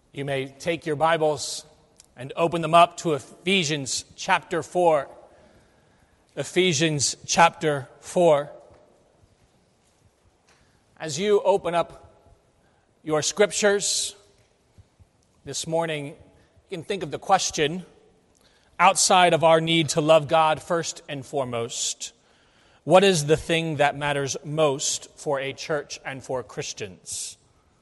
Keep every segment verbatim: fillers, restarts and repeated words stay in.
You may take your Bibles and open them up to Ephesians chapter four. Ephesians chapter four. As you open up your scriptures this morning, you can think of the question, outside of our need to love God first and foremost, what is the thing that matters most for a church and for Christians?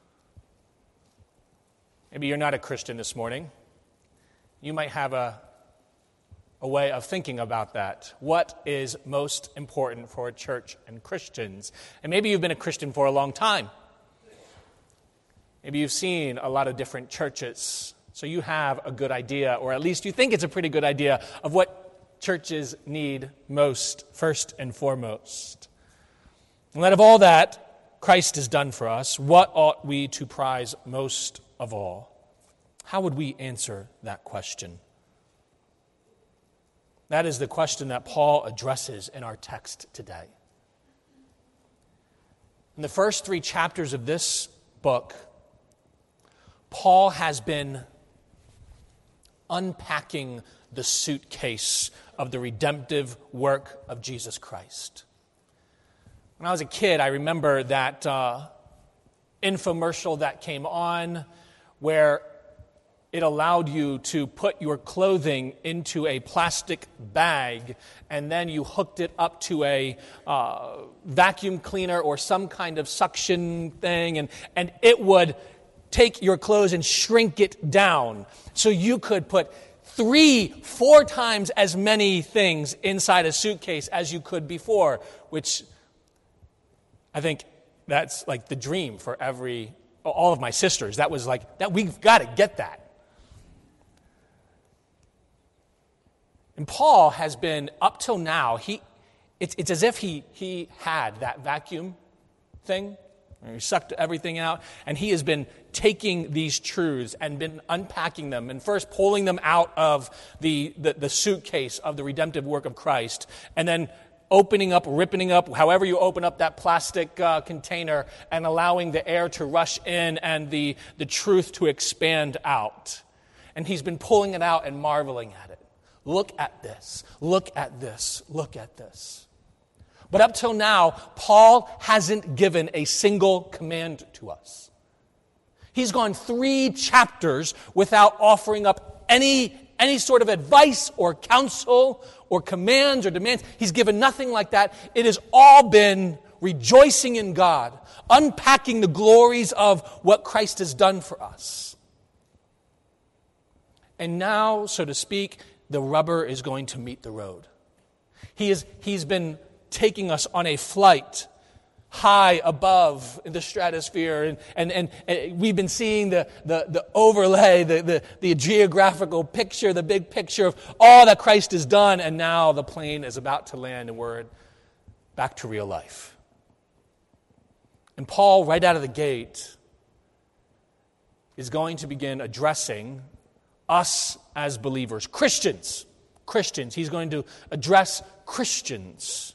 Maybe you're not a Christian this morning. You might have a, a way of thinking about that. What is most important for a church and Christians? And maybe you've been a Christian for a long time. Maybe you've seen a lot of different churches. So you have a good idea, or at least you think it's a pretty good idea, of what churches need most, first and foremost. And out of all that Christ has done for us, what ought we to prize most of all? How would we answer that question? That is the question that Paul addresses in our text today. In the first three chapters of this book, Paul has been unpacking the suitcase of the redemptive work of Jesus Christ. When I was a kid, I remember that uh, infomercial that came on where it allowed you to put your clothing into a plastic bag and then you hooked it up to a uh, vacuum cleaner or some kind of suction thing, and, and it would take your clothes and shrink it down so you could put three, four times as many things inside a suitcase as you could before, which I think that's like the dream for every all of my sisters. That was like, that we've got to get that. And Paul has been, up till now, he it's, it's as if he, he had that vacuum thing, and he sucked everything out, and he has been taking these truths and been unpacking them, and first pulling them out of the, the, the suitcase of the redemptive work of Christ, and then opening up, ripping up, however you open up that plastic uh, container, and allowing the air to rush in and the, the truth to expand out. And he's been pulling it out and marveling at it. Look at this, look at this, look at this. But up till now, Paul hasn't given a single command to us. He's gone three chapters without offering up any Any sort of advice or counsel or commands or demands. He's given nothing like that. It has all been rejoicing in God, unpacking the glories of what Christ has done for us. And now, so to speak, the rubber is going to meet the road. He is, he's been taking us on a flight high above in the stratosphere, and, and, and, and we've been seeing the, the, the overlay, the, the, the geographical picture, the big picture of all that Christ has done, and now the plane is about to land and we're back to real life. And Paul, right out of the gate, is going to begin addressing us as believers, Christians, Christians. He's going to address Christians.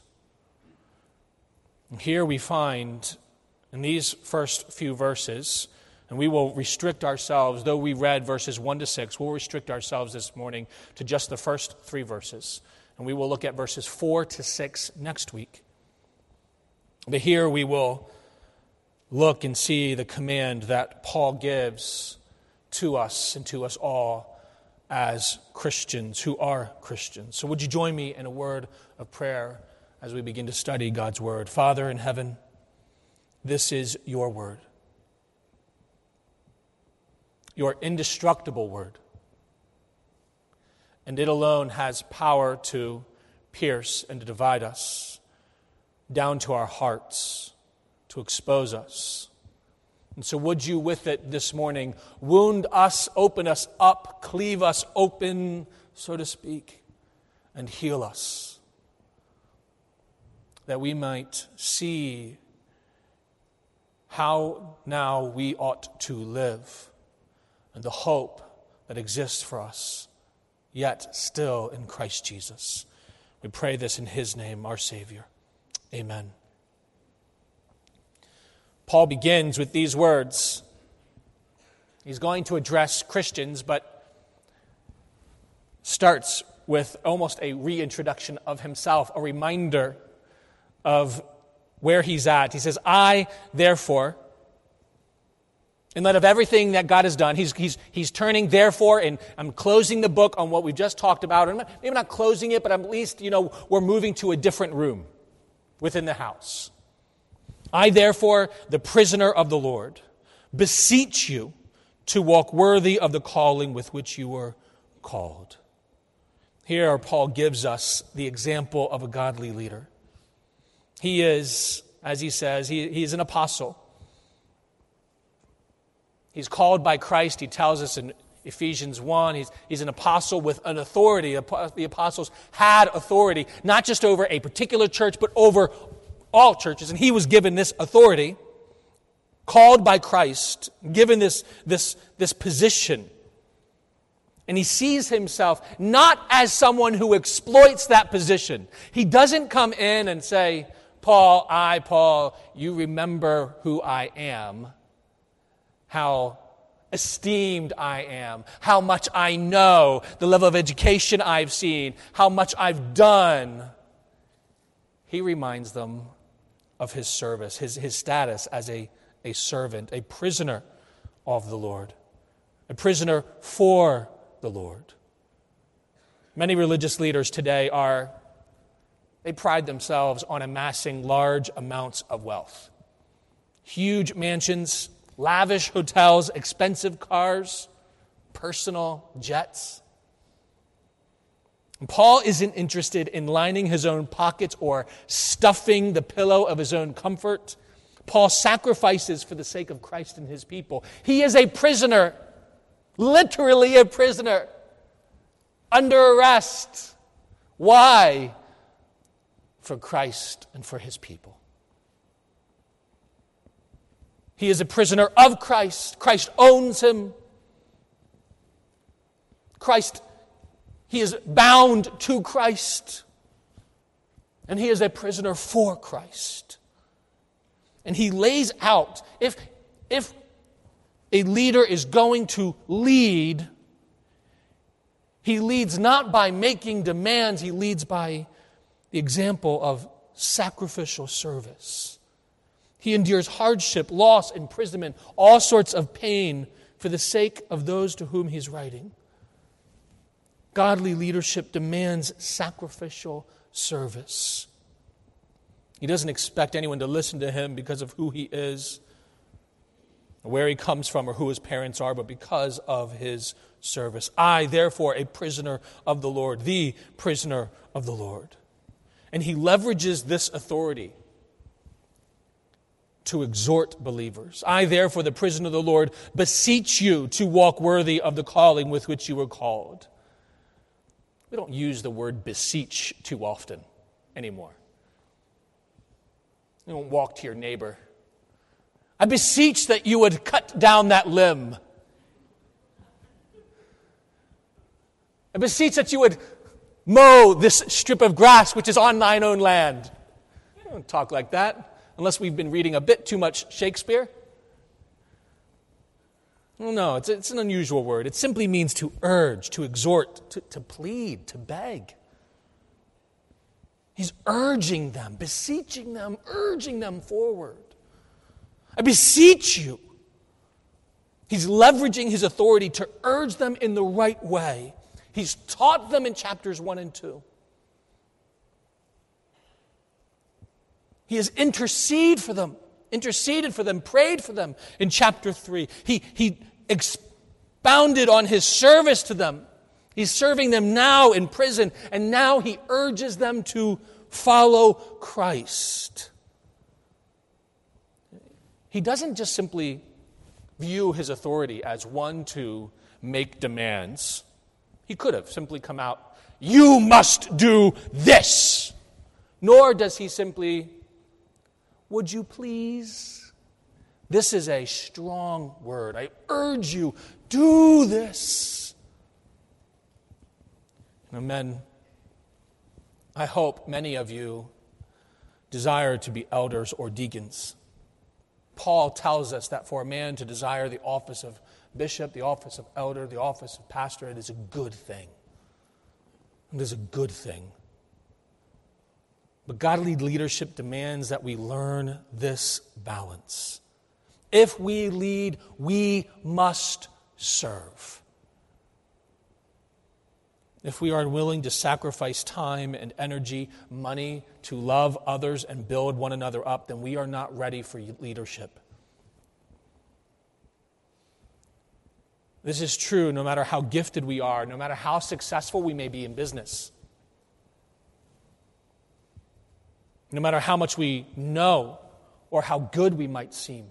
Here we find in these first few verses, and we will restrict ourselves, though we read verses one to six, we'll restrict ourselves this morning to just the first three verses. And we will look at verses four to six next week. But here we will look and see the command that Paul gives to us and to us all as Christians who are Christians. So would you join me in a word of prayer as we begin to study God's word? Father in heaven, this is your word, your indestructible word, and it alone has power to pierce and to divide us down to our hearts, to expose us. And so would you with it this morning wound us, open us up, cleave us open, so to speak, and heal us, that we might see how now we ought to live and the hope that exists for us, yet still in Christ Jesus. We pray this in his name, our Savior. Amen. Paul begins with these words. He's going to address Christians, but starts with almost a reintroduction of himself, a reminder of where he's at. He says, I, therefore, in light of everything that God has done, he's, he's, he's turning, therefore, and I'm closing the book on what we just talked about. And maybe not closing it, but at least, you know, we're moving to a different room within the house. I, therefore, the prisoner of the Lord, beseech you to walk worthy of the calling with which you were called. Here, Paul gives us the example of a godly leader. He is, as he says, he, he is an apostle. He's called by Christ. He tells us in Ephesians one, he's, he's an apostle with an authority. The apostles had authority, not just over a particular church, but over all churches. And he was given this authority, called by Christ, given this, this, this position. And he sees himself not as someone who exploits that position. He doesn't come in and say, Paul, I, Paul, you remember who I am, how esteemed I am, how much I know, the level of education I've seen, how much I've done. He reminds them of his service, his, his status as a a servant, a prisoner of the Lord, a prisoner for the Lord. Many religious leaders today are, they pride themselves on amassing large amounts of wealth. Huge mansions, lavish hotels, expensive cars, personal jets. And Paul isn't interested in lining his own pockets or stuffing the pillow of his own comfort. Paul sacrifices for the sake of Christ and his people. He is a prisoner, literally a prisoner, under arrest. Why? For Christ and for his people. He is a prisoner of Christ. Christ owns him. Christ, he is bound to Christ. And he is a prisoner for Christ. And he lays out, if, if a leader is going to lead, he leads not by making demands, he leads by the example of sacrificial service. He endures hardship, loss, imprisonment, all sorts of pain for the sake of those to whom he's writing. Godly leadership demands sacrificial service. He doesn't expect anyone to listen to him because of who he is, or where he comes from, or who his parents are, but because of his service. I, therefore, a prisoner of the Lord, the prisoner of the Lord. And he leverages this authority to exhort believers. I, therefore, the prisoner of the Lord, beseech you to walk worthy of the calling with which you were called. We don't use the word beseech too often anymore. You don't walk to your neighbor. I beseech that you would cut down that limb. I beseech that you would mow this strip of grass which is on thine own land. We don't talk like that unless we've been reading a bit too much Shakespeare. Well, no, it's, it's an unusual word. It simply means to urge, to exhort, to, to plead, to beg. He's urging them, beseeching them, urging them forward. I beseech you. He's leveraging his authority to urge them in the right way. He's taught them in chapters one and two. He has interceded for them, interceded for them, prayed for them in chapter three. He, he expounded on his service to them. He's serving them now in prison, and now he urges them to follow Christ. He doesn't just simply view his authority as one to make demands. He could have simply come out, you must do this. Nor does he simply, would you please? This is a strong word. I urge you, do this. Now, men, I hope many of you desire to be elders or deacons. Paul tells us that for a man to desire the office of bishop, the office of elder, the office of pastor, it is a good thing. It is a good thing. But godly leadership demands that we learn this balance. If we lead, we must serve. If we are willing to sacrifice time and energy, money, to love others and build one another up, then we are not ready for leadership. This is true no matter how gifted we are, no matter how successful we may be in business. No matter how much we know or how good we might seem.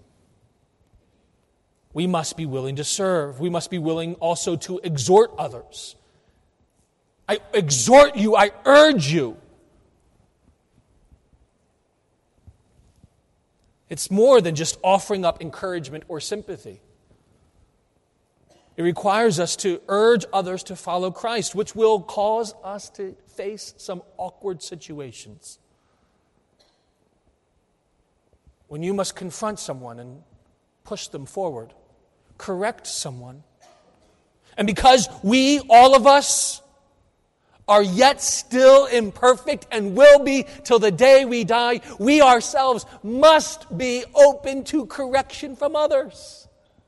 We must be willing to serve. We must be willing also to exhort others. I exhort you, I urge you. It's more than just offering up encouragement or sympathy. It requires us to urge others to follow Christ, which will cause us to face some awkward situations. When you must confront someone and push them forward, correct someone. And because we, all of us, are yet still imperfect and will be till the day we die, we ourselves must be open to correction from others.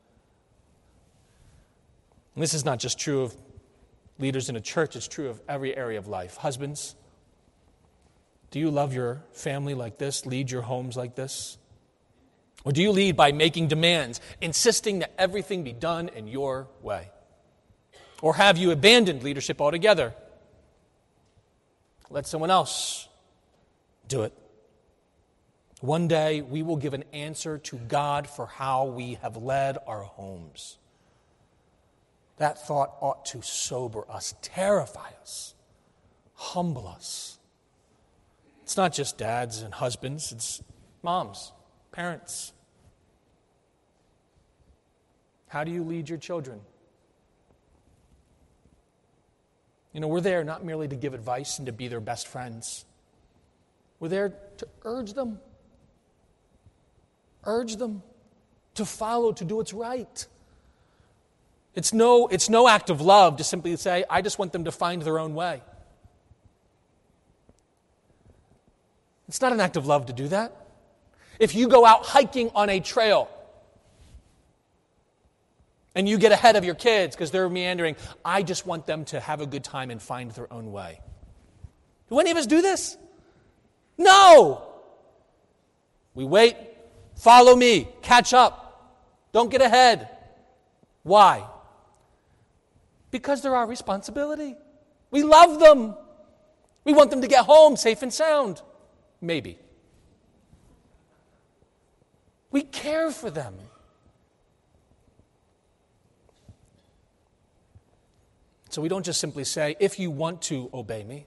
And this is not just true of leaders in a church, it's true of every area of life. Husbands, do you love your family like this, lead your homes like this? Or do you lead by making demands, insisting that everything be done in your way? Or have you abandoned leadership altogether? Let someone else do it. One day we will give an answer to God for how we have led our homes. That thought ought to sober us, terrify us, humble us. It's not just dads and husbands, it's moms, parents. How do you lead your children? You know, we're there not merely to give advice and to be their best friends. We're there to urge them. Urge them to follow, to do what's right. It's no, it's no act of love to simply say, I just want them to find their own way. It's not an act of love to do that. If you go out hiking on a trail and you get ahead of your kids because they're meandering, I just want them to have a good time and find their own way. Do any of us do this? No! We wait, follow me, catch up, don't get ahead. Why? Because they're our responsibility. We love them. We want them to get home safe and sound. Maybe. We care for them. So we don't just simply say, if you want to obey me,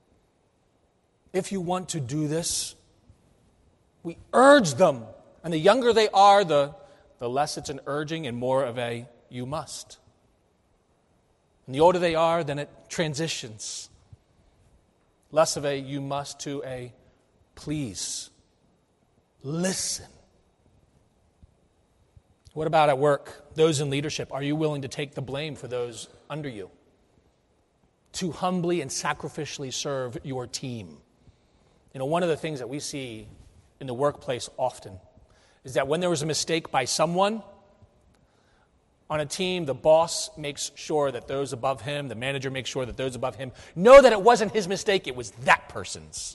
if you want to do this, we urge them. And the younger they are, the, the less it's an urging and more of a you must. And the older they are, then it transitions. Less of a you must to a please. Listen. What about at work? Those in leadership, are you willing to take the blame for those under you? To humbly and sacrificially serve your team. You know, one of the things that we see in the workplace often is that when there was a mistake by someone on a team, the boss makes sure that those above him, the manager makes sure that those above him know that it wasn't his mistake, it was that person's.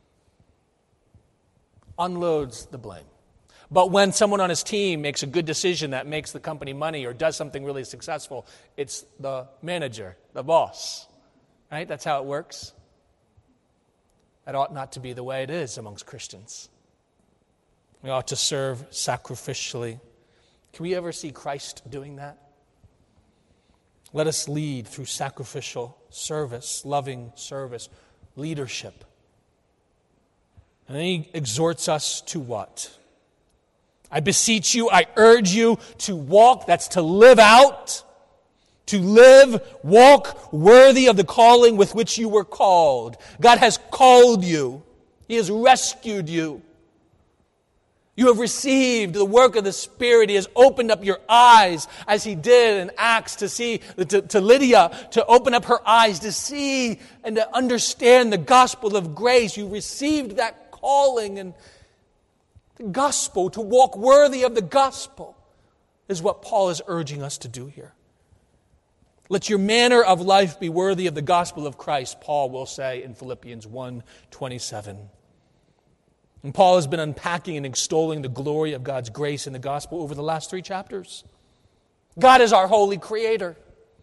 Unloads the blame. But when someone on his team makes a good decision that makes the company money or does something really successful, it's the manager, the boss. Right? That's how it works. That ought not to be the way it is amongst Christians. We ought to serve sacrificially. Can we ever see Christ doing that? Let us lead through sacrificial service, loving service, leadership. And then he exhorts us to what? I beseech you, I urge you to walk, that's to live out, to live, walk worthy of the calling with which you were called. God has called you. He has rescued you. You have received the work of the Spirit. He has opened up your eyes as He did in Acts to see, to, to Lydia, to open up her eyes to see and to understand the gospel of grace. You received that calling, and the gospel, to walk worthy of the gospel, is what Paul is urging us to do here. Let your manner of life be worthy of the gospel of Christ, Paul will say in Philippians one twenty-seven. And Paul has been unpacking and extolling the glory of God's grace in the gospel over the last three chapters. God is our holy creator.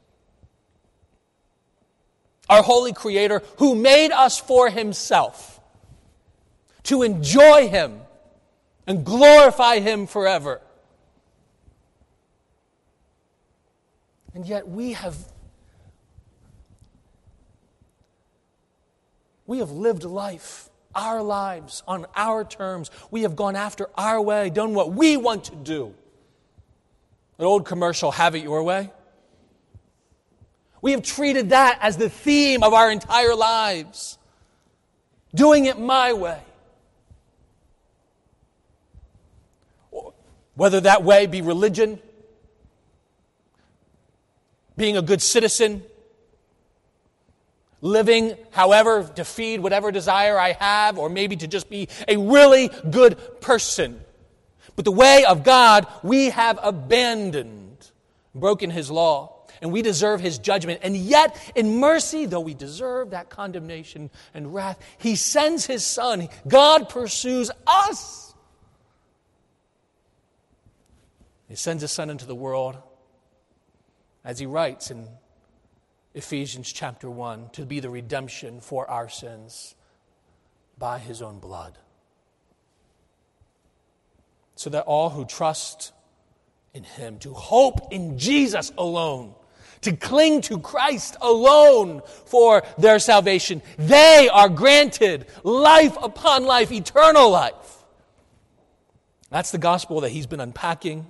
Our holy creator who made us for Himself, to enjoy Him and glorify Him forever. And yet we have we have lived life, our lives, on our terms. We have gone after our way, done what we want to do. An old commercial, have it your way. We have treated that as the theme of our entire lives. Doing it my way. Whether that way be religion, being a good citizen, living however to feed whatever desire I have, or maybe to just be a really good person. But the way of God we have abandoned, broken His law, and we deserve His judgment. And yet, in mercy, though we deserve that condemnation and wrath, He sends His Son. God pursues us. He sends His Son into the world, as He writes in Ephesians chapter one, to be the redemption for our sins by His own blood. So that all who trust in Him, to hope in Jesus alone, to cling to Christ alone for their salvation, they are granted life upon life, eternal life. That's the gospel that he's been unpacking.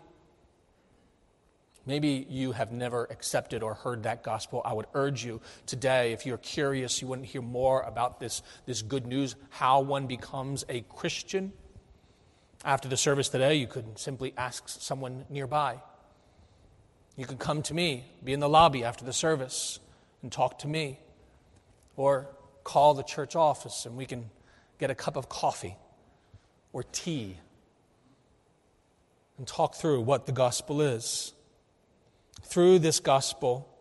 Maybe you have never accepted or heard that gospel. I would urge you today, if you're curious, you want to hear more about this, this good news, how one becomes a Christian. After the service today, you could simply ask someone nearby. You could come to me, be in the lobby after the service, and talk to me. Or call the church office and we can get a cup of coffee or tea and talk through what the gospel is. Through this gospel,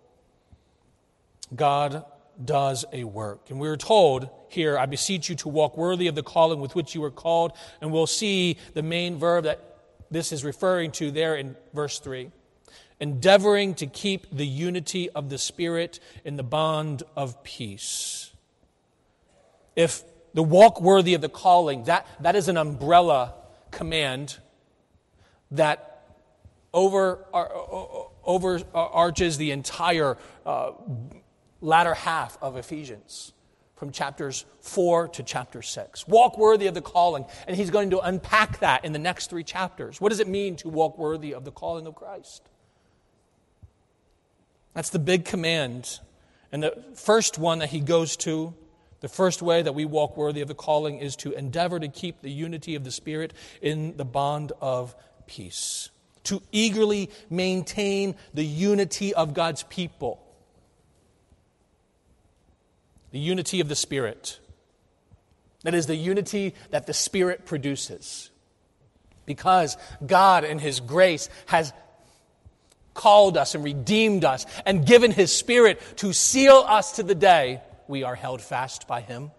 God does a work. And we are told here, I beseech you to walk worthy of the calling with which you were called. And we'll see the main verb that this is referring to there in verse three. Endeavoring to keep the unity of the Spirit in the bond of peace. If the walk worthy of the calling, that, that is an umbrella command that over, uh, over arches the entire uh, latter half of Ephesians, from chapters four to chapter six. Walk worthy of the calling. And he's going to unpack that in the next three chapters. What does it mean to walk worthy of the calling of Christ? That's the big command. And the first one that he goes to, the first way that we walk worthy of the calling, is to endeavor to keep the unity of the Spirit in the bond of peace. To eagerly maintain the unity of God's people. The unity of the Spirit. That is the unity that the Spirit produces. Because God in His grace has called us and redeemed us and given His Spirit to seal us to the day we are held fast by Him.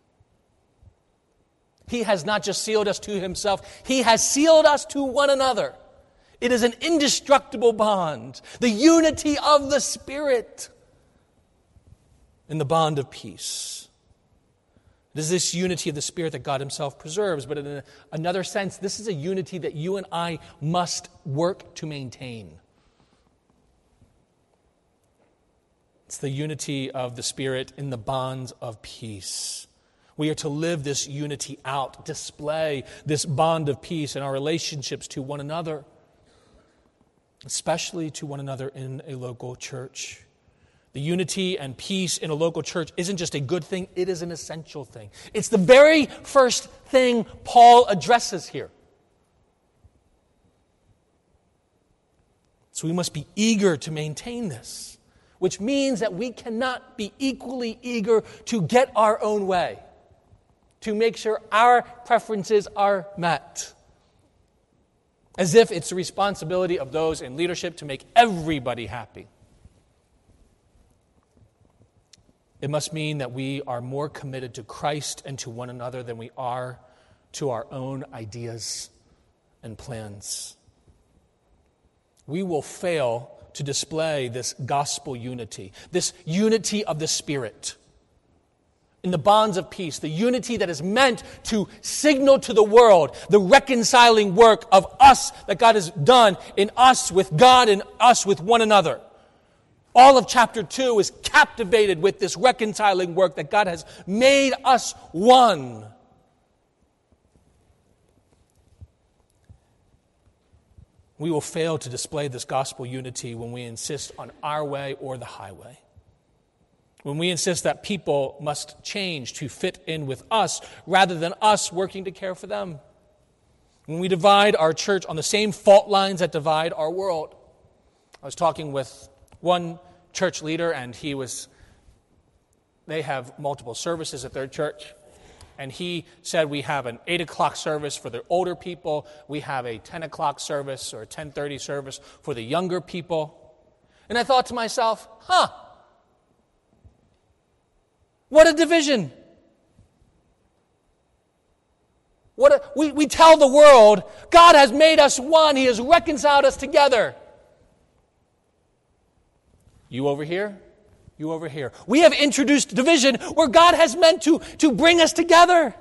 He has not just sealed us to Himself, He has sealed us to one another. It is an indestructible bond, the unity of the Spirit in the bond of peace. It is this unity of the Spirit that God Himself preserves, but in another sense, this is a unity that you and I must work to maintain. It's the unity of the Spirit in the bonds of peace. We are to live this unity out, display this bond of peace in our relationships to one another, especially to one another in a local church. The unity and peace in a local church isn't just a good thing, it is an essential thing. It's the very first thing Paul addresses here. So we must be eager to maintain this, which means that we cannot be equally eager to get our own way, to make sure our preferences are met, as if it's the responsibility of those in leadership to make everybody happy. It must mean that we are more committed to Christ and to one another than we are to our own ideas and plans. We will fail to display this gospel unity, this unity of the Spirit in the bonds of peace, the unity that is meant to signal to the world the reconciling work of us that God has done in us with God and us with one another. All of chapter two is captivated with this reconciling work that God has made us one. We will fail to display this gospel unity when we insist on our way or the highway. When we insist that people must change to fit in with us rather than us working to care for them. When we divide our church on the same fault lines that divide our world. I was talking with one church leader, and he was, they have multiple services at their church. And he said, we have an eight o'clock service for the older people. We have a ten o'clock service or a ten thirty service for the younger people. And I thought to myself, huh, what a division. What a, we, we tell the world, God has made us one. He has reconciled us together. You over here, you over here. We have introduced division where God has meant to, to bring us together.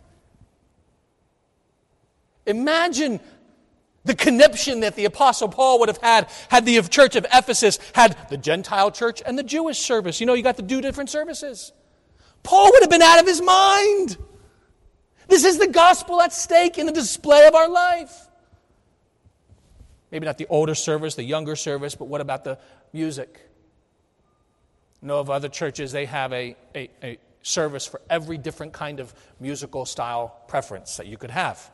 Imagine the conniption that the Apostle Paul would have had had the church of Ephesus had the Gentile church and the Jewish service. You know, you got the two different services. Paul would have been out of his mind. This is the gospel at stake in the display of our life. Maybe not the older service, the younger service, but what about the music? I know of other churches, they have a, a, a service for every different kind of musical style preference that you could have.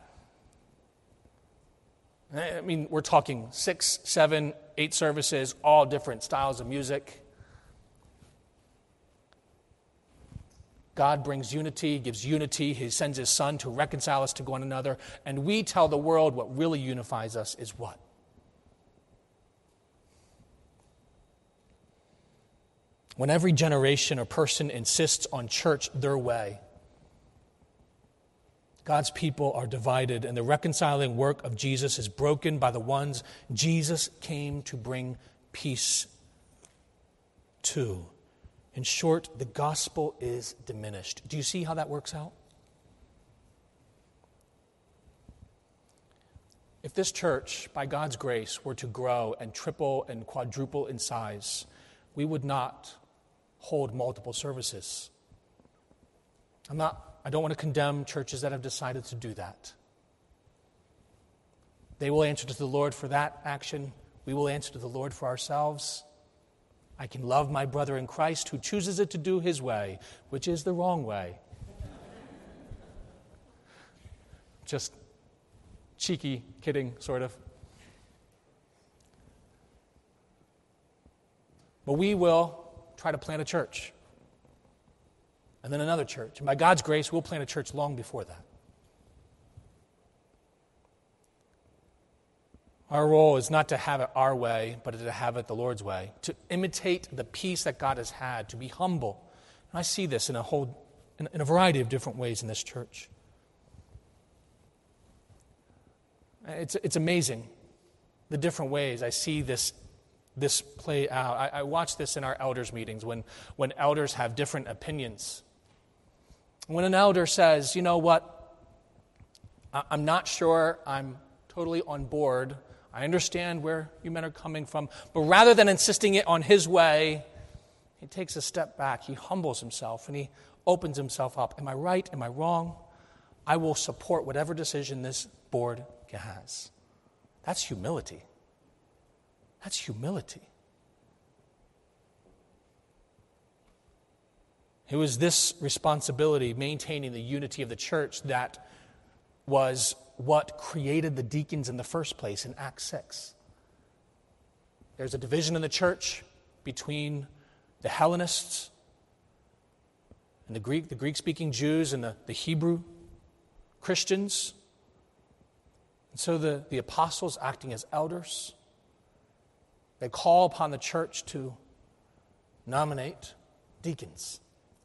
I mean, we're talking six, seven, eight services, all different styles of music. God brings unity, gives unity. He sends His Son to reconcile us to one another. And we tell the world what really unifies us is what? When every generation or person insists on church their way, God's people are divided, and the reconciling work of Jesus is broken by the ones Jesus came to bring peace to. In short, the gospel is diminished. Do you see how that works out? If this church, by God's grace, were to grow and triple and quadruple in size, we would not hold multiple services. I'm not, I don't want to condemn churches that have decided to do that. They will answer to the Lord for that action. We will answer to the Lord for ourselves. I can love my brother in Christ who chooses it to do his way, which is the wrong way. Just cheeky, kidding, sort of. But we will try to plant a church, and then another church. And by God's grace, we'll plant a church long before that. Our role is not to have it our way, but to have it the Lord's way, to imitate the peace that God has had, to be humble. And I see this in a whole, in, in a variety of different ways in this church. It's it's amazing the different ways I see this. This play out. I, I watch this in our elders' meetings when, when elders have different opinions. When an elder says, you know what, I, I'm not sure I'm totally on board. I understand where you men are coming from. But rather than insisting it on his way, he takes a step back. He humbles himself and he opens himself up. Am I right? Am I wrong? I will support whatever decision this board has. That's humility. That's humility. It was this responsibility, maintaining the unity of the church, that was what created the deacons in the first place in Acts six. There's a division in the church between the Hellenists and the Greek, the Greek-speaking Jews and the, the Hebrew Christians. And so the, the apostles, acting as elders, they call upon the church to nominate deacons.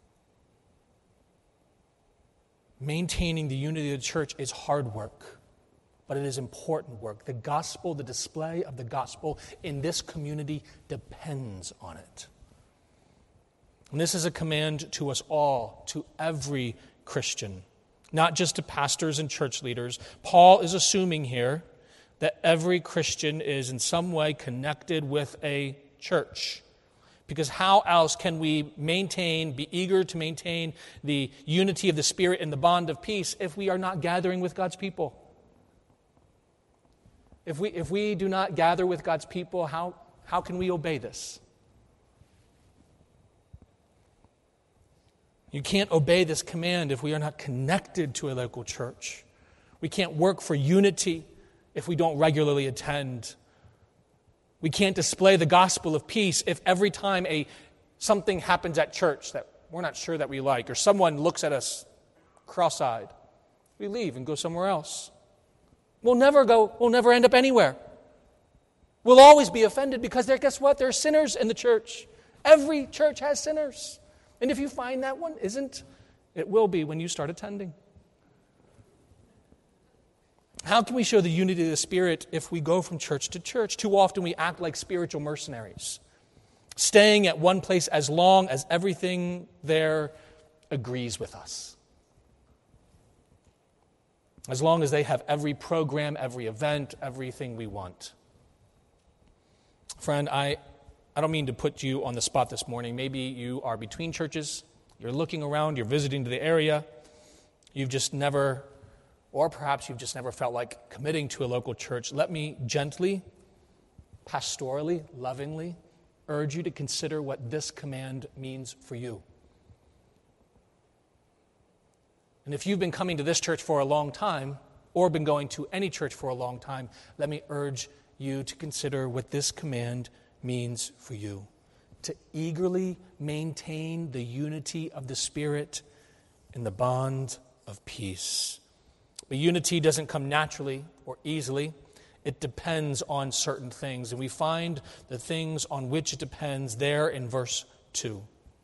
Maintaining the unity of the church is hard work, but it is important work. The gospel, the display of the gospel in this community depends on it. And this is a command to us all, to every Christian, not just to pastors and church leaders. Paul is assuming here that every Christian is in some way connected with a church. Because how else can we maintain, be eager to maintain the unity of the Spirit and the bond of peace if we are not gathering with God's people? If we, if we do not gather with God's people, how, how can we obey this? You can't obey this command if we are not connected to a local church. We can't work for unity if we don't regularly attend. We can't display the gospel of peace if every time a something happens at church that we're not sure that we like, or someone looks at us cross-eyed, we leave and go somewhere else. We'll never go, we'll never end up anywhere. We'll always be offended because there, guess what? There are sinners in the church. Every church has sinners. And if you find that one isn't, it will be when you start attending. How can we show the unity of the Spirit if we go from church to church? Too often we act like spiritual mercenaries, staying at one place as long as everything there agrees with us. As long as they have every program, every event, everything we want. Friend, I, I don't mean to put you on the spot this morning. Maybe you are between churches, you're looking around, you're visiting to the area, you've just never... Or perhaps you've just never felt like committing to a local church. Let me gently, pastorally, lovingly urge you to consider what this command means for you. And if you've been coming to this church for a long time, or been going to any church for a long time, let me urge you to consider what this command means for you. To eagerly maintain the unity of the Spirit in the bond of peace. But unity doesn't come naturally or easily. It depends on certain things. And we find the things on which it depends there in verse two.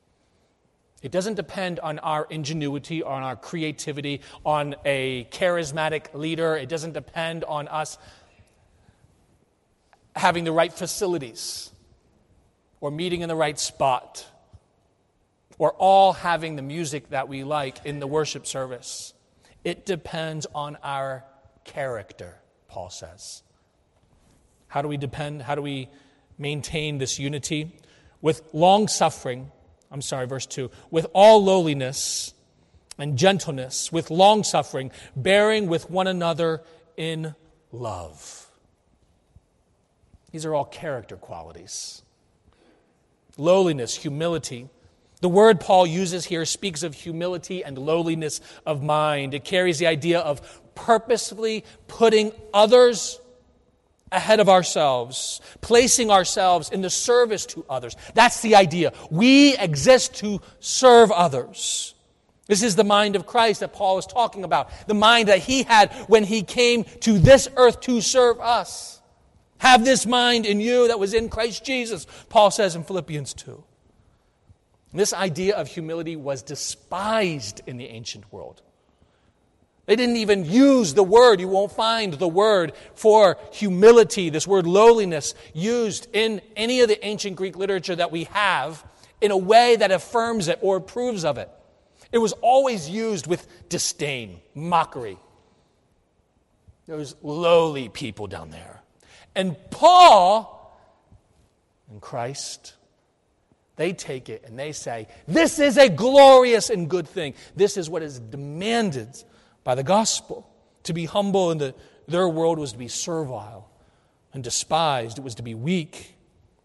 It doesn't depend on our ingenuity, on our creativity, on a charismatic leader. It doesn't depend on us having the right facilities or meeting in the right spot or all having the music that we like in the worship service. It depends on our character, Paul says. How do we depend? How do we maintain this unity? With long suffering, I'm sorry, verse two, with all lowliness and gentleness, with long suffering, bearing with one another in love. These are all character qualities. Lowliness, humility. The word Paul uses here speaks of humility and lowliness of mind. It carries the idea of purposefully putting others ahead of ourselves, placing ourselves in the service to others. That's the idea. We exist to serve others. This is the mind of Christ that Paul is talking about, the mind that he had when he came to this earth to serve us. Have this mind in you that was in Christ Jesus, Paul says in Philippians two. This idea of humility was despised in the ancient world. They didn't even use the word. You won't find the word for humility, this word lowliness, used in any of the ancient Greek literature that we have in a way that affirms it or approves of it. It was always used with disdain, mockery. Those lowly people down there. And Paul and Christ, they take it and they say, this is a glorious and good thing. This is what is demanded by the gospel. To be humble in the, their world was to be servile and despised. It was to be weak.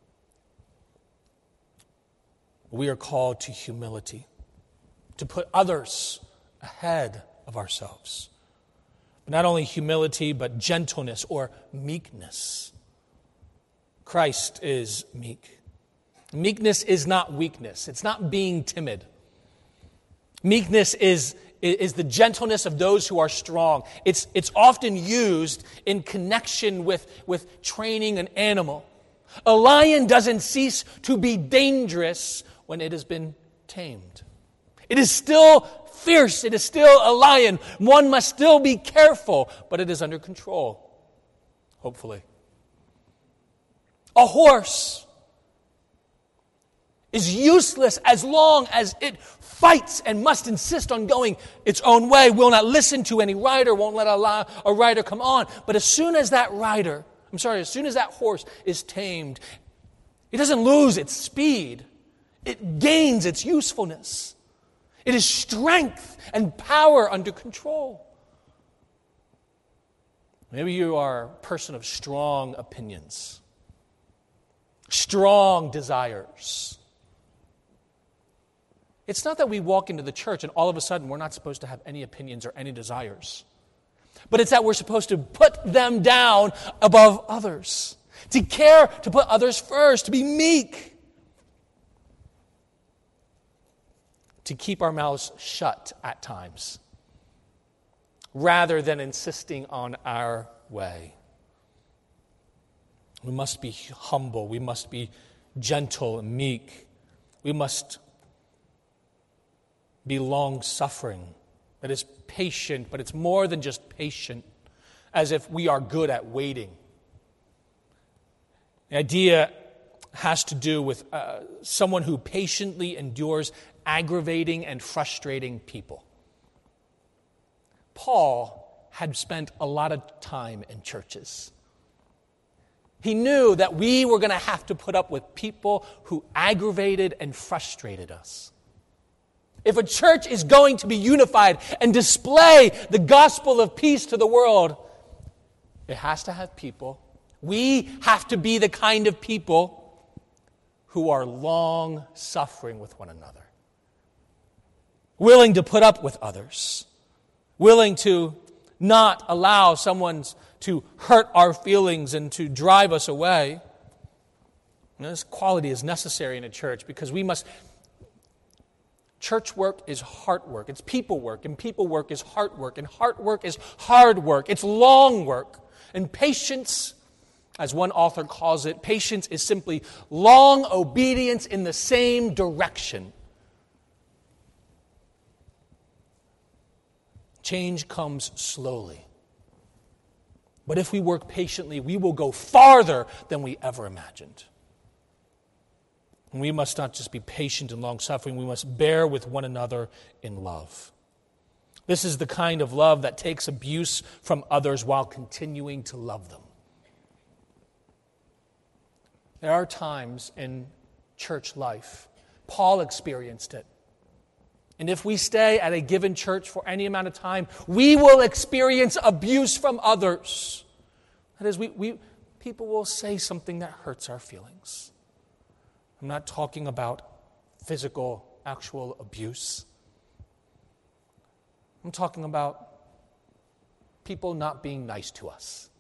We are called to humility, to put others ahead of ourselves. But not only humility, but gentleness or meekness. Christ is meek. Meekness is not weakness. It's not being timid. Meekness is, is the gentleness of those who are strong. It's, it's often used in connection with, with training an animal. A lion doesn't cease to be dangerous when it has been tamed. It is still fierce. It is still a lion. One must still be careful, but it is under control, hopefully. A horse is useless as long as it fights and must insist on going its own way, will not listen to any rider, won't let a, a rider come on. But as soon as that rider, I'm sorry, as soon as that horse is tamed, it doesn't lose its speed. It gains its usefulness. It is strength and power under control. Maybe you are a person of strong opinions, strong desires. It's not that we walk into the church and all of a sudden we're not supposed to have any opinions or any desires. But it's that we're supposed to put them down above others. To care, to put others first, to be meek. To keep our mouths shut at times, rather than insisting on our way. We must be humble. We must be gentle and meek. We must be long-suffering. That is patient, but it's more than just patient, as if we are good at waiting. The idea has to do with uh, someone who patiently endures aggravating and frustrating people. Paul had spent a lot of time in churches. He knew that we were going to have to put up with people who aggravated and frustrated us. If a church is going to be unified and display the gospel of peace to the world, it has to have people. We have to be the kind of people who are long-suffering with one another, willing to put up with others, willing to not allow someone to hurt our feelings and to drive us away. And this quality is necessary in a church because we must... Church work is heart work. It's people work, and people work is heart work, and heart work is hard work. It's long work. And patience, as one author calls it, patience is simply long obedience in the same direction. Change comes slowly. But if we work patiently, we will go farther than we ever imagined. And we must not just be patient and long-suffering, we must bear with one another in love. This is the kind of love that takes abuse from others while continuing to love them. There are times in church life, Paul experienced it. And if we stay at a given church for any amount of time, we will experience abuse from others. That is, we, we people will say something that hurts our feelings. I'm not talking about physical, actual abuse. I'm talking about people not being nice to us.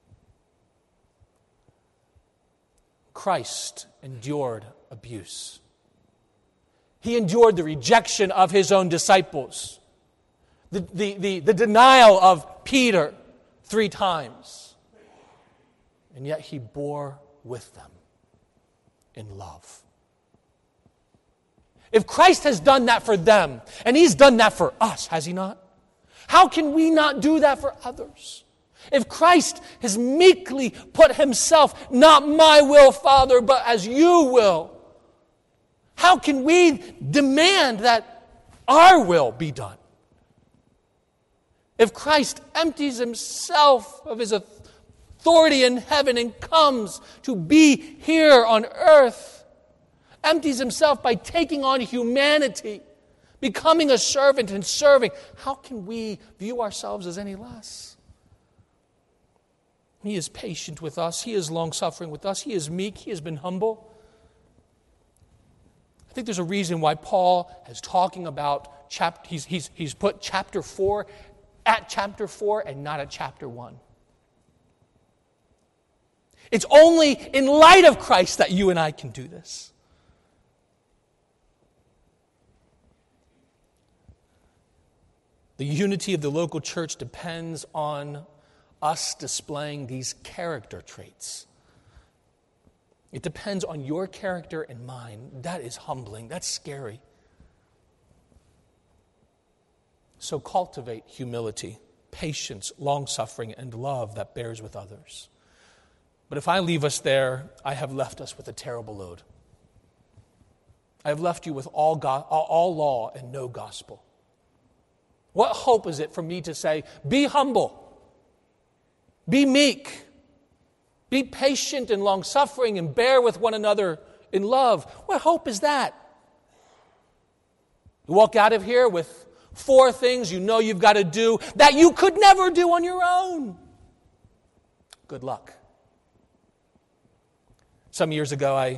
Christ endured abuse. He endured the rejection of his own disciples, the, the, the, the denial of Peter three times. And yet he bore with them in love. If Christ has done that for them, and he's done that for us, has he not? How can we not do that for others? If Christ has meekly put himself, not my will, Father, but as you will, how can we demand that our will be done? If Christ empties himself of his authority in heaven and comes to be here on earth, empties himself by taking on humanity, becoming a servant and serving, how can we view ourselves as any less? He is patient with us. He is long-suffering with us. He is meek. He has been humble. I think there's a reason why Paul is talking about, chap- he's, he's, he's put chapter four at chapter four and not at chapter one. It's only in light of Christ that you and I can do this. The unity of the local church depends on us displaying these character traits. It depends on your character and mine. That is humbling. That's scary. So cultivate humility, patience, long-suffering, and love that bears with others. But if I leave us there, I have left us with a terrible load. I have left you with all, go- all law and no gospel. What hope is it for me to say, be humble, be meek, be patient and long-suffering, and bear with one another in love? What hope is that? You walk out of here with four things you know you've got to do that you could never do on your own. Good luck. Some years ago, I,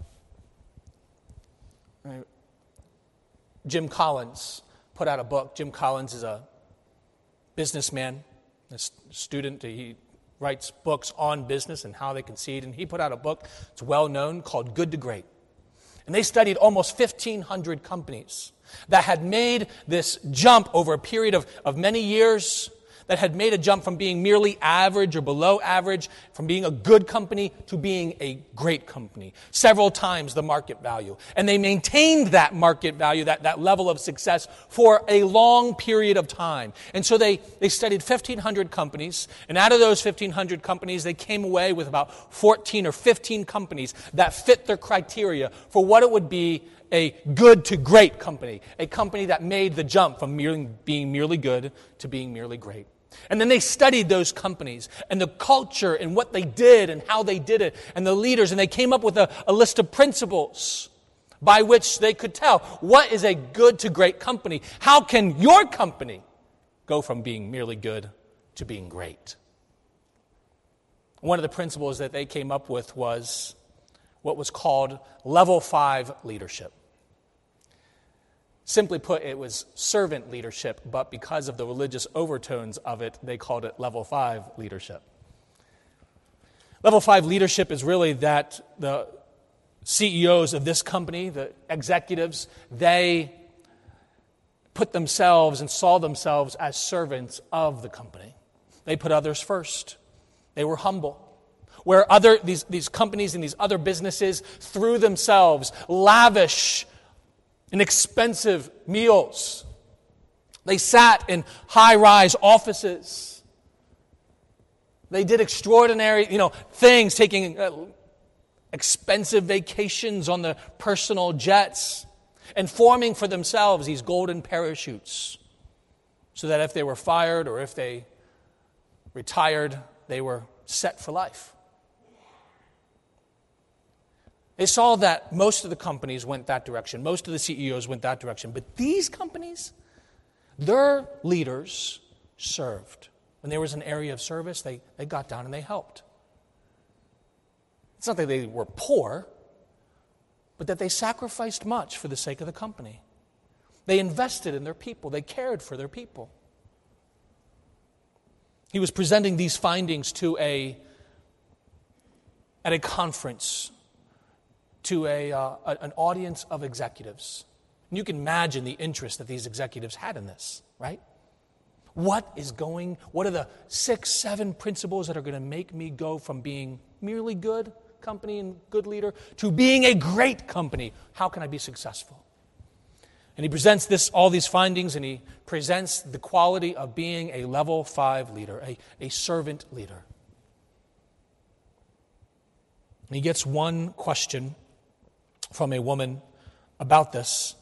I Jim Collins put out a book. Jim Collins is a businessman, a student. He writes books on business and how they can succeed. And he put out a book, it's well known, called Good to Great. And they studied almost fifteen hundred companies that had made this jump over a period of, of many years, that had made a jump from being merely average or below average, from being a good company to being a great company. Several times the market value. And they maintained that market value, that, that level of success, for a long period of time. And so they, they studied fifteen hundred companies, and out of those fifteen hundred companies, they came away with about fourteen or fifteen companies that fit their criteria for what it would be a good to great company, a company that made the jump from merely being merely good to being merely great. And then they studied those companies and the culture and what they did and how they did it and the leaders, and they came up with a, a list of principles by which they could tell what is a good to great company. How can your company go from being merely good to being great? One of the principles that they came up with was what was called level five leadership. Simply put, it was servant leadership, but because of the religious overtones of it, they called it level five leadership. Level five leadership is really that the C E Os of this company, the executives, they put themselves and saw themselves as servants of the company. They put others first. They were humble. Where other these, these companies and these other businesses threw themselves lavish and expensive meals. They sat in high-rise offices. They did extraordinary, you know, things, taking uh, expensive vacations on the personal jets and forming for themselves these golden parachutes so that if they were fired or if they retired, they were set for life. They saw that most of the companies went that direction. Most of the C E Os went that direction. But these companies, their leaders served. When there was an area of service, they, they got down and they helped. It's not that they were poor, but that they sacrificed much for the sake of the company. They invested in their people. They cared for their people. He was presenting these findings to a at a conference to a, uh, an audience of executives. And you can imagine the interest that these executives had in this, right? What is going, what are the six, seven principles that are going to make me go from being merely good company and good leader to being a great company? How can I be successful? And he presents this, all these findings, and he presents the quality of being a level five leader, a, a servant leader. And he gets one question from a woman about this.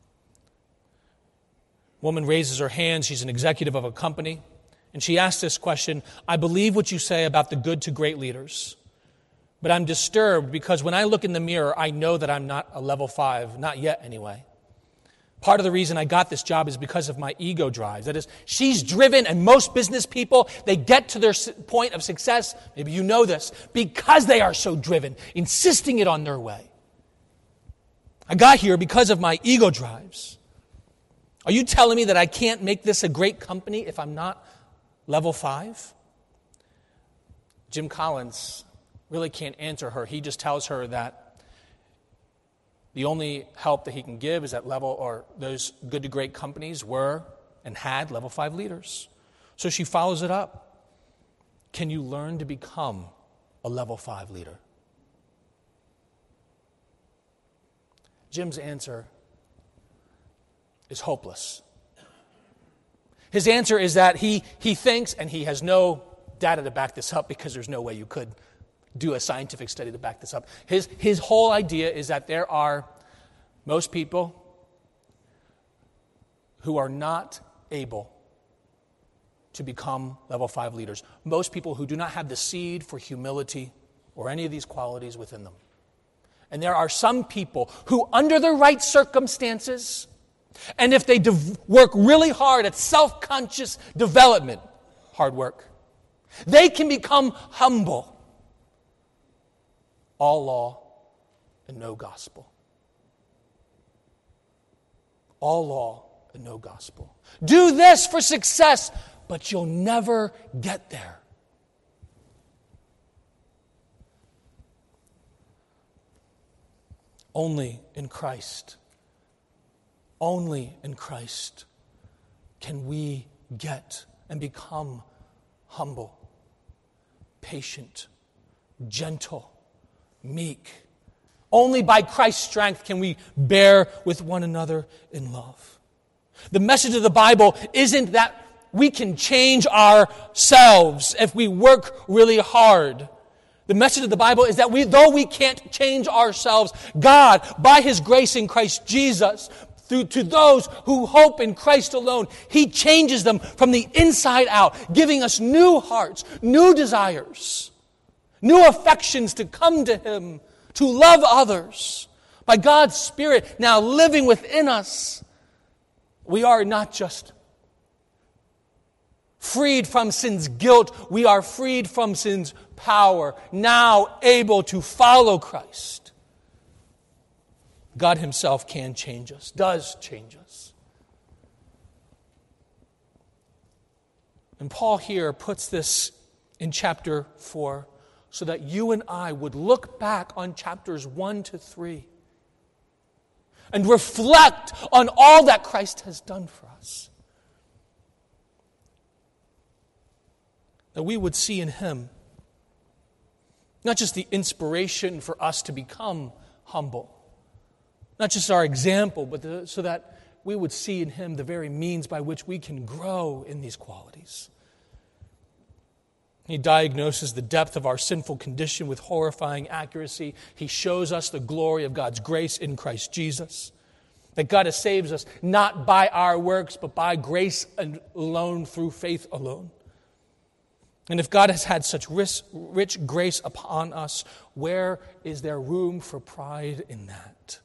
Woman raises her hand. She's an executive of a company. And she asks this question: I believe what you say about the good to great leaders, but I'm disturbed because when I look in the mirror, I know that I'm not a level five, not yet anyway. Part of the reason I got this job is because of my ego drive. That is, she's driven, and most business people, they get to their point of success, maybe you know this, because they are so driven, insisting it on their way. I got here because of my ego drives. Are you telling me that I can't make this a great company if I'm not level five? Jim Collins really can't answer her. He just tells her that the only help that he can give is at level, or those good to great companies were and had level five leaders. So she follows it up. Can you learn to become a level five leader? Jim's answer is hopeless. His answer is that he, he thinks, and he has no data to back this up because there's no way you could do a scientific study to back this up. His, his whole idea is that there are most people who are not able to become level five leaders. Most people who do not have the seed for humility or any of these qualities within them. And there are some people who, under the right circumstances, and if they dev- work really hard at self-conscious development, hard work, they can become humble. All law and no gospel. All law and no gospel. Do this for success, but you'll never get there. Only in Christ, only in Christ can we get and become humble, patient, gentle, meek. Only by Christ's strength can we bear with one another in love. The message of the Bible isn't that we can change ourselves if we work really hard. The message of the Bible is that we, though we can't change ourselves, God, by His grace in Christ Jesus, through to those who hope in Christ alone, He changes them from the inside out, giving us new hearts, new desires, new affections to come to Him, to love others. By God's Spirit now living within us, we are not just freed from sin's guilt, we are freed from sin's power, now able to follow Christ. God Himself can change us, does change us. And Paul here puts this in chapter four so that you and I would look back on chapters one to three and reflect on all that Christ has done for us. That we would see in Him not just the inspiration for us to become humble, not just our example, but the, so that we would see in Him the very means by which we can grow in these qualities. He diagnoses the depth of our sinful condition with horrifying accuracy. He shows us the glory of God's grace in Christ Jesus. That God has saved us not by our works, but by grace alone, through faith alone. And if God has had such rich, rich grace upon us, where is there room for pride in that?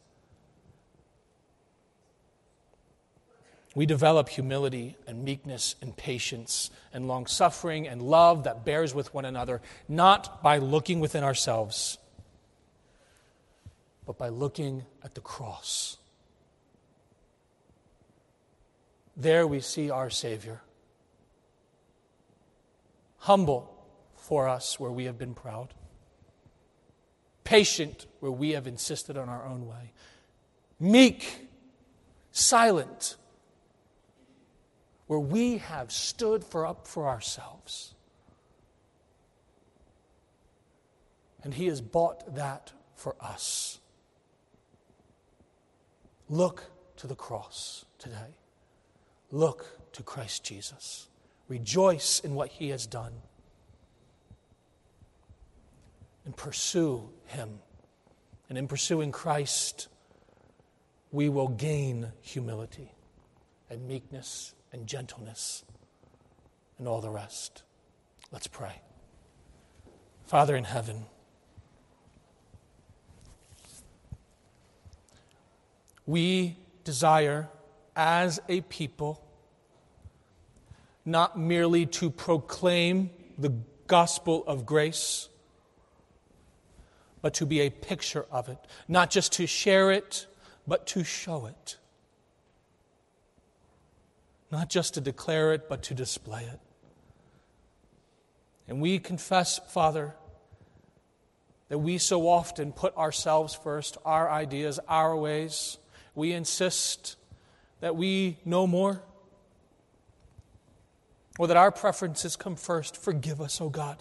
We develop humility and meekness and patience and long-suffering and love that bears with one another, not by looking within ourselves, but by looking at the cross. There we see our Savior, humble for us where we have been proud, patient where we have insisted on our own way, meek, silent where we have stood for up for ourselves. And He has bought that for us. Look to the cross today. Look to Christ Jesus. Rejoice in what He has done. And pursue Him. And in pursuing Christ, we will gain humility and meekness and gentleness and all the rest. Let's pray. Father in heaven, we desire as a people not merely to proclaim the gospel of grace, but to be a picture of it. Not just to share it, but to show it. Not just to declare it, but to display it. And we confess, Father, that we so often put ourselves first, our ideas, our ways. We insist that we know more, or that our preferences come first. Forgive us, O God.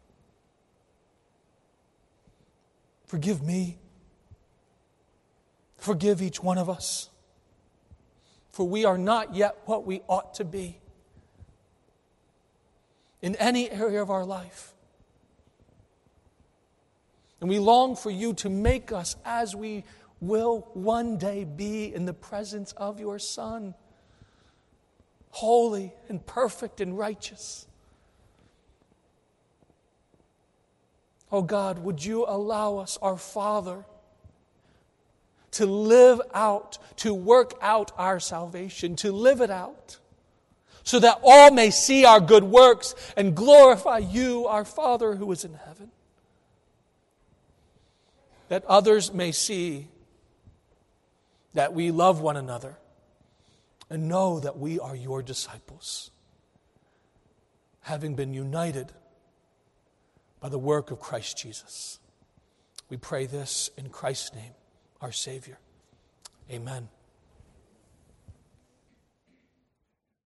Forgive me. Forgive each one of us. For we are not yet what we ought to be in any area of our life. And we long for you to make us as we will one day be in the presence of your Son, holy and perfect and righteous. Oh God, would you allow us, our Father, to live out, to work out our salvation, to live it out, so that all may see our good works and glorify you, our Father who is in heaven. That others may see that we love one another and know that we are your disciples, having been united by the work of Christ Jesus. We pray this in Christ's name, our Savior. Amen.